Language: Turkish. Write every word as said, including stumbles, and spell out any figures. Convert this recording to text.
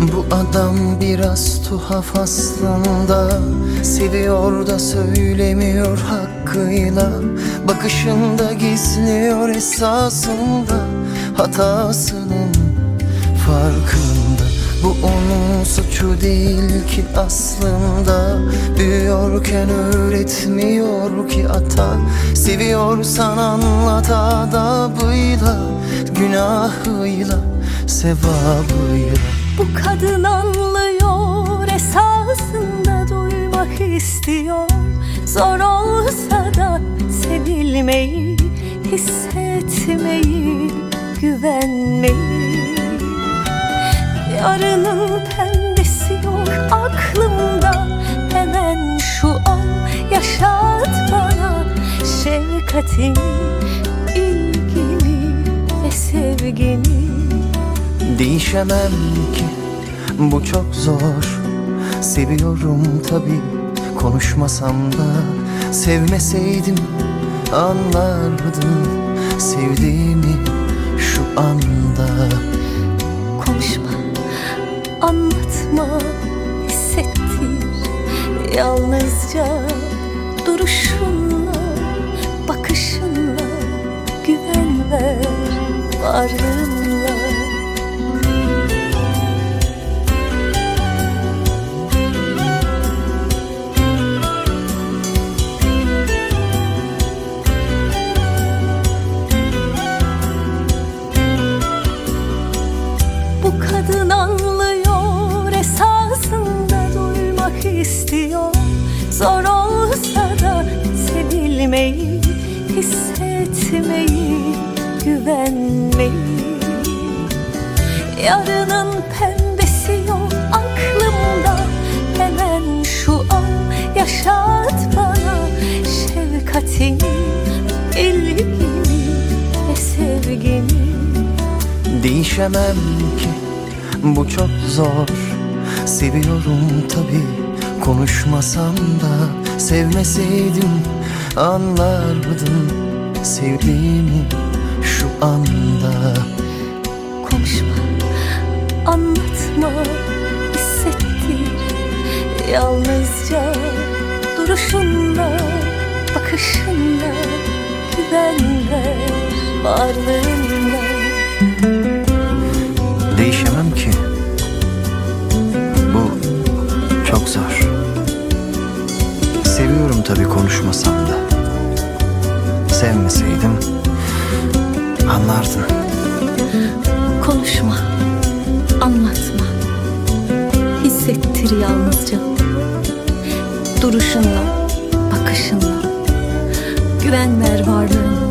Bu adam biraz tuhaf aslında, seviyor da söylemiyor hakkıyla. Bakışında gizliyor esasında, hatasının farkında. Bu onun suçu değil ki aslında, büyüyorken öğretmiyor ki ata. Seviyorsan anlat adabıyla, günahıyla, sevabıyla. Bu kadın anlıyor esasında, duymak istiyor. Zor olsa da sevilmeyi, hissetmeyi, güvenmeyi. Yarının pembesi yok aklımda, hemen şu an yaşat bana şefkatini, ilgini ve sevgini. Değişemem ki, bu çok zor. Seviyorum tabii, konuşmasam da. Sevmeseydim anlardın sevdiğimi şu anda. Konuşma, anlatma, hissettir. Yalnızca duruşunla, bakışınla, güven ver varlığınla. Bu kadın anlıyor esasında, duymak istiyor. Zor olsa da sevilmeyi, hissetmeyi, güvenmeyi. Yarının pembesi yok aklımda, hemen şu an yaşat bana şefkatini, ilgini ve sevgini. Değişemem ki, bu çok zor. Seviyorum tabii, konuşmasam da. Sevmeseydim anlardın sevdiğimi şu anda. Konuşma, anlatma, hissettir. Yalnızca duruşunla, bakışınla, güven ver varlığınla. Değişemem ki, bu çok zor. Seviyorum tabii, konuşmasam da. Sevmeseydim anlardın. Konuşma, anlatma, hissettir yalnızca. Duruşunla, bakışınla, güven ver varlığınla.